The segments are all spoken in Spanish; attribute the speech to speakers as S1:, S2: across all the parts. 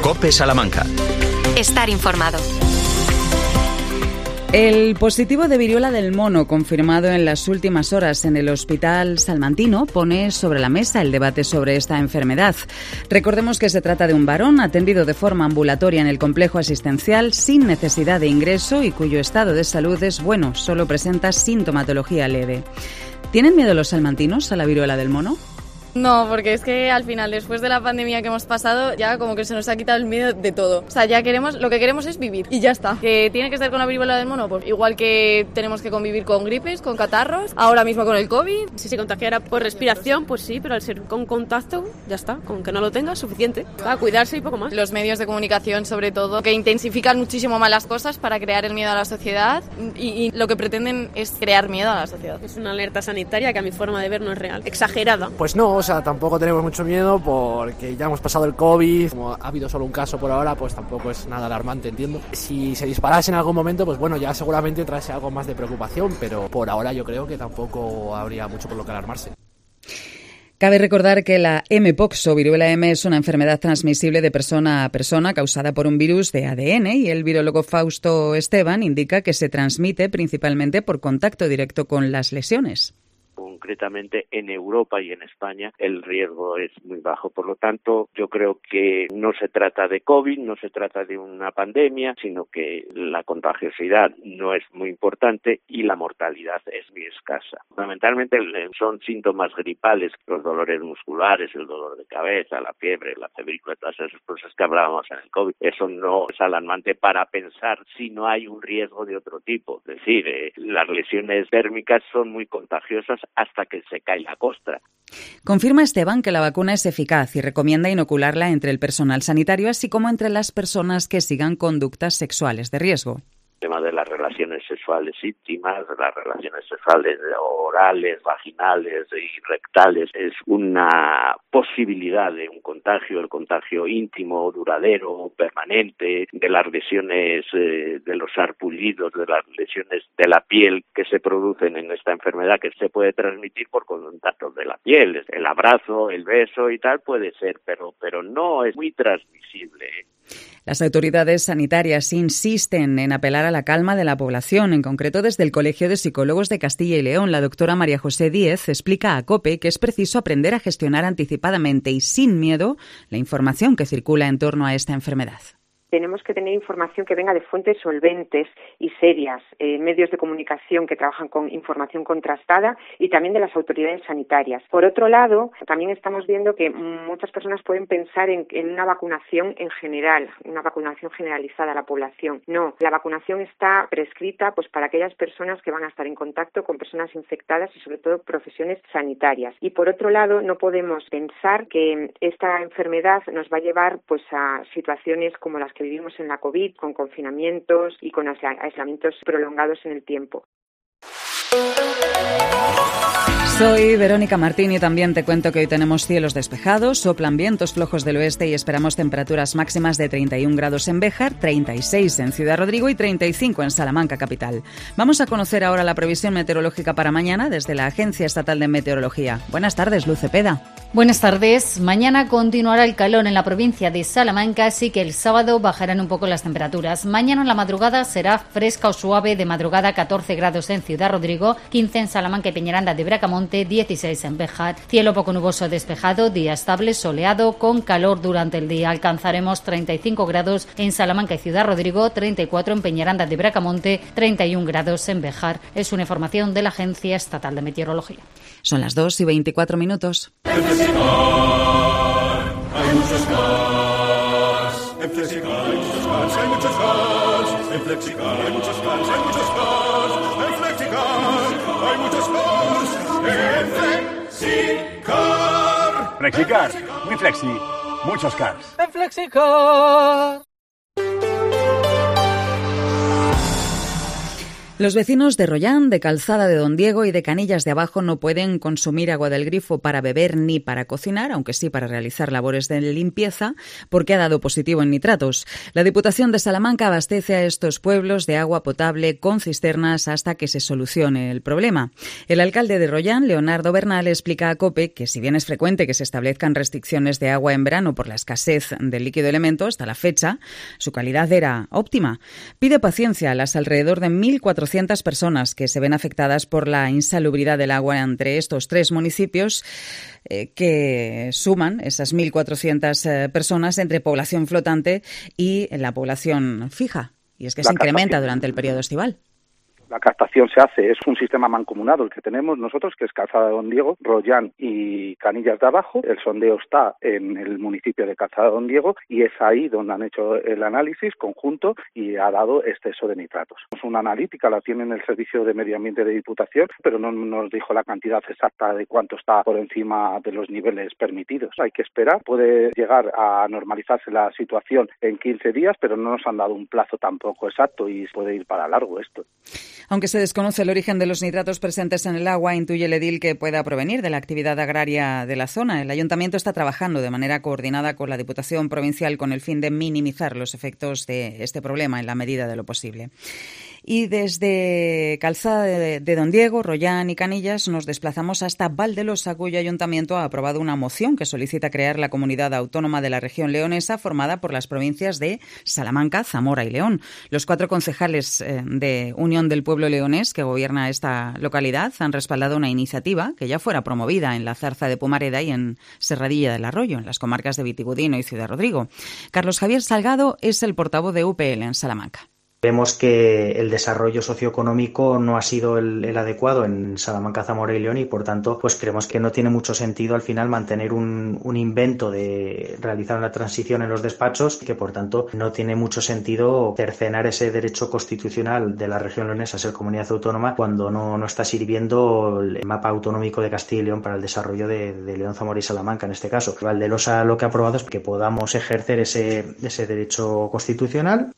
S1: COPE Salamanca.
S2: Estar informado.
S3: El positivo de viruela del mono confirmado en las últimas horas en el Hospital Salmantino pone sobre la mesa el debate sobre esta enfermedad. Recordemos que se trata de un varón atendido de forma ambulatoria en el complejo asistencial sin necesidad de ingreso y cuyo estado de salud es bueno, solo presenta sintomatología leve. ¿Tienen miedo los salmantinos a la viruela del mono?
S4: No, porque es que al final, después de la pandemia que hemos pasado, ya como que se nos ha quitado el miedo de todo. O sea, ya lo que queremos es vivir y ya está. ¿Que tiene que estar con la viruela del mono? Pues igual que tenemos que convivir con gripes, con catarros, ahora mismo con el COVID.
S5: Si se contagiara por respiración, pues sí, pero al ser con contacto, ya está. Con que no lo tenga, suficiente. Para cuidarse y poco más.
S4: Los medios de comunicación, sobre todo, que intensifican muchísimo más las cosas para crear el miedo a la sociedad y lo que pretenden es crear miedo a la sociedad.
S5: Es una alerta sanitaria que a mi forma de ver no es real. Exagerada.
S6: Pues no. O sea, tampoco tenemos mucho miedo porque ya hemos pasado el COVID, como ha habido solo un caso por ahora, pues tampoco es nada alarmante, entiendo. Si se disparase en algún momento, pues bueno, ya seguramente traerse algo más de preocupación, pero por ahora yo creo que tampoco habría mucho por lo que alarmarse.
S3: Cabe recordar que la Mpox o viruela M es una enfermedad transmisible de persona a persona causada por un virus de ADN y el virólogo Fausto Esteban indica que se transmite principalmente por contacto directo con las lesiones.
S7: Concretamente en Europa y en España el riesgo es muy bajo. Por lo tanto, yo creo que no se trata de COVID, no se trata de una pandemia, sino que la contagiosidad no es muy importante y la mortalidad es muy escasa. Fundamentalmente son síntomas gripales, los dolores musculares, el dolor de cabeza, la fiebre, la febrícula, todas esas cosas que hablábamos en el COVID. Eso no es alarmante para pensar si no hay un riesgo de otro tipo. Es decir, las lesiones térmicas son muy contagiosas hasta que se cae la costra.
S3: Confirma Esteban que la vacuna es eficaz y recomienda inocularla entre el personal sanitario, así como entre las personas que sigan conductas sexuales de riesgo.
S7: El tema de las relaciones sexuales íntimas, las relaciones sexuales orales, vaginales y rectales, es una posibilidad de un contagio, el contagio íntimo, duradero, permanente, de las lesiones de los sarpullidos, de las lesiones de la piel que se producen en esta enfermedad, que se puede transmitir por contacto de la piel. El abrazo, el beso y tal puede ser, pero no es muy transmisible.
S3: Las autoridades sanitarias insisten en apelar a la calma de la población. En concreto, desde el Colegio de Psicólogos de Castilla y León, la doctora María José Díez explica a COPE que es preciso aprender a gestionar anticipadamente y sin miedo la información que circula en torno a esta enfermedad.
S8: Tenemos que tener información que venga de fuentes solventes y serias, medios de comunicación que trabajan con información contrastada y también de las autoridades sanitarias. Por otro lado, también estamos viendo que muchas personas pueden pensar en una vacunación en general, una vacunación generalizada a la población. No, la vacunación está prescrita pues para aquellas personas que van a estar en contacto con personas infectadas y sobre todo profesiones sanitarias. Y por otro lado, no podemos pensar que esta enfermedad nos va a llevar pues a situaciones como las que vivimos en la COVID, con confinamientos y con aislamientos prolongados en el tiempo.
S3: Soy Verónica Martín y también te cuento que hoy tenemos cielos despejados, soplan vientos flojos del oeste y esperamos temperaturas máximas de 31 grados en Béjar, 36 en Ciudad Rodrigo y 35 en Salamanca capital. Vamos a conocer ahora la previsión meteorológica para mañana desde la Agencia Estatal de Meteorología. Buenas tardes, Luz Cepeda.
S9: Buenas tardes. Mañana continuará el calor en la provincia de Salamanca, así que el sábado bajarán un poco las temperaturas. Mañana en la madrugada será fresca o suave, de madrugada 14 grados en Ciudad Rodrigo, 15 en Salamanca y Peñaranda de Bracamonte, 16 en Béjar. Cielo poco nuboso despejado, día estable, soleado, con calor durante el día. Alcanzaremos 35 grados en Salamanca y Ciudad Rodrigo, 34 en Peñaranda de Bracamonte, 31 grados en Béjar. Es una información de la Agencia Estatal de Meteorología.
S3: Son las 2:24 minutos.
S10: En Flexicar hay muchos cars. En Flexicar hay muchos cars, hay muchos cars. En Flexicar hay muchos cars, hay muchos cars. En Flexicar hay muchos cars. En Flexicar.
S11: Flexicar, muy flexi, muchos cars.
S12: En Flexicar.
S3: Los vecinos de Rollán, de Calzada de Don Diego y de Canillas de Abajo no pueden consumir agua del grifo para beber ni para cocinar, aunque sí para realizar labores de limpieza, porque ha dado positivo en nitratos. La Diputación de Salamanca abastece a estos pueblos de agua potable con cisternas hasta que se solucione el problema. El alcalde de Rollán, Leonardo Bernal, explica a COPE que si bien es frecuente que se establezcan restricciones de agua en verano por la escasez del líquido elemento, hasta la fecha su calidad era óptima. Pide paciencia a las alrededor de 1.400 personas que se ven afectadas por la insalubridad del agua entre estos 3 municipios que suman esas 1.400 personas entre población flotante y la población fija. Y es que se incrementa durante el periodo estival.
S1: La captación se hace, es un sistema mancomunado el que tenemos nosotros, que es Calzada de Don Diego, Rollán y Canillas de Abajo. El sondeo está en el municipio de Calzada de Don Diego y es ahí donde han hecho el análisis conjunto y ha dado exceso de nitratos. Es una analítica, la tiene en el Servicio de Medio Ambiente de Diputación, pero no nos dijo la cantidad exacta de cuánto está por encima de los niveles permitidos. Hay que esperar, puede llegar a normalizarse la situación en 15 días, pero no nos han dado un plazo tampoco exacto y puede ir para largo esto.
S3: Aunque se desconoce el origen de los nitratos presentes en el agua, intuye el edil que pueda provenir de la actividad agraria de la zona. El Ayuntamiento está trabajando de manera coordinada con la Diputación Provincial con el fin de minimizar los efectos de este problema en la medida de lo posible. Y desde Calzada de Don Diego, Rollán y Canillas nos desplazamos hasta Valdelosa, cuyo ayuntamiento ha aprobado una moción que solicita crear la comunidad autónoma de la región leonesa formada por las provincias de Salamanca, Zamora y León. Los 4 concejales de Unión del Pueblo Leonés que gobierna esta localidad han respaldado una iniciativa que ya fuera promovida en la Zarza de Pumareda y en Serradilla del Arroyo, en las comarcas de Vitigudino y Ciudad Rodrigo. Carlos Javier Salgado es el portavoz de UPL en Salamanca.
S12: Vemos que el desarrollo socioeconómico no ha sido el adecuado en Salamanca, Zamora y León y por tanto pues creemos que no tiene mucho sentido al final mantener un invento de realizar una transición en los despachos, que por tanto no tiene mucho sentido cercenar ese derecho constitucional de la región leonesa a ser comunidad autónoma cuando no está sirviendo el mapa autonómico de Castilla y León para el desarrollo de León, Zamora y Salamanca en este caso. Valdelosa lo que ha aprobado es que podamos ejercer ese derecho constitucional.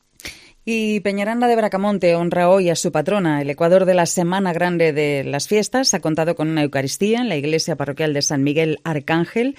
S3: Y Peñaranda de Bracamonte honra hoy a su patrona. El Ecuador de la Semana Grande de las Fiestas ha contado con una Eucaristía en la iglesia parroquial de San Miguel Arcángel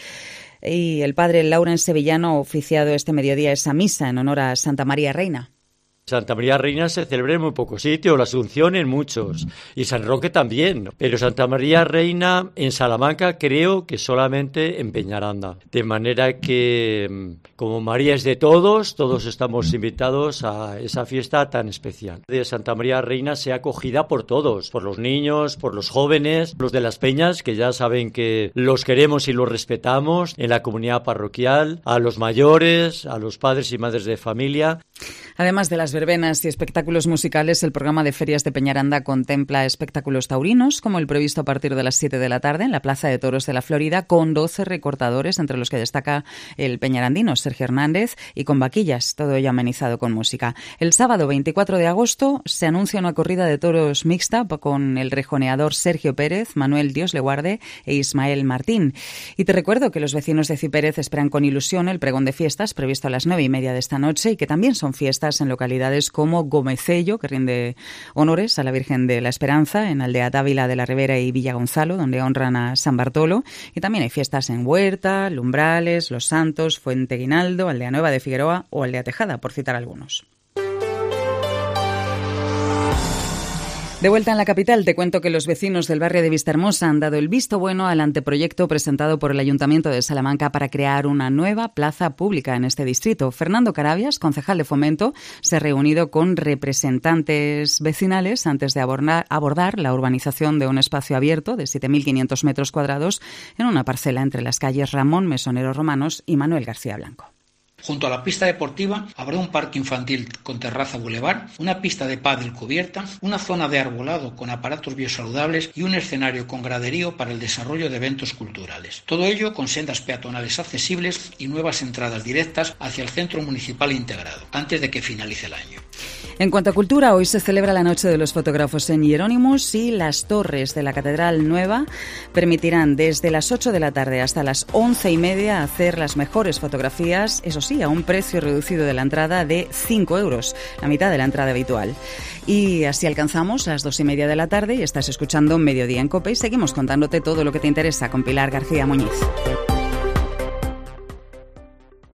S3: y el padre Lauren Sevillano ha oficiado este mediodía esa misa en honor a Santa María Reina.
S13: Santa María Reina se celebra en muy pocos sitios, la Asunción en muchos, y San Roque también, pero Santa María Reina en Salamanca creo que solamente en Peñaranda. De manera que, como María es de todos, todos estamos invitados a esa fiesta tan especial. De Santa María Reina sea acogida por todos, por los niños, por los jóvenes, los de las peñas, que ya saben que los queremos y los respetamos, en la comunidad parroquial, a los mayores, a los padres y madres de familia.
S3: Además de las verbenas y espectáculos musicales, el programa de ferias de Peñaranda contempla espectáculos taurinos, como el previsto a partir de las 7 de la tarde en la Plaza de Toros de la Florida, con 12 recortadores, entre los que destaca el peñarandino Sergio Hernández, y con vaquillas, todo ello amenizado con música. El sábado 24 de agosto se anuncia una corrida de toros mixta con el rejoneador Sergio Pérez, Manuel Dios le guarde e Ismael Martín. Y te recuerdo que los vecinos de Cipérez esperan con ilusión el pregón de fiestas previsto a las 9:30 de esta noche y que también son fiestas en localidades como Gomecello, que rinde honores a la Virgen de la Esperanza, en Aldea Dávila de la Ribera y Villa Gonzalo, donde honran a San Bartolo. Y también hay fiestas en Huerta, Lumbrales, Los Santos, Fuente Guinaldo, Aldea Nueva de Figueroa o Aldea Tejada, por citar algunos. De vuelta en la capital, te cuento que los vecinos del barrio de Vistahermosa han dado el visto bueno al anteproyecto presentado por el Ayuntamiento de Salamanca para crear una nueva plaza pública en este distrito. Fernando Carabias, concejal de Fomento, se ha reunido con representantes vecinales antes de abordar la urbanización de un espacio abierto de 7.500 metros cuadrados en una parcela entre las calles Ramón Mesonero Romanos y Manuel García Blanco.
S14: Junto a la pista deportiva habrá un parque infantil con terraza bulevar, una pista de pádel cubierta, una zona de arbolado con aparatos biosaludables y un escenario con graderío para el desarrollo de eventos culturales. Todo ello con sendas peatonales accesibles y nuevas entradas directas hacia el centro municipal integrado, antes de que finalice el año.
S3: En cuanto a cultura, hoy se celebra la Noche de los Fotógrafos en Hieronymus y las torres de la Catedral Nueva permitirán desde las 8 de la tarde hasta las 11:30 hacer las mejores fotografías, eso sí, sí, a un precio reducido de la entrada de 5 euros, la mitad de la entrada habitual. Y así alcanzamos las 2:30 de la tarde y estás escuchando Mediodía en COPE y seguimos contándote todo lo que te interesa con Pilar García Muñiz.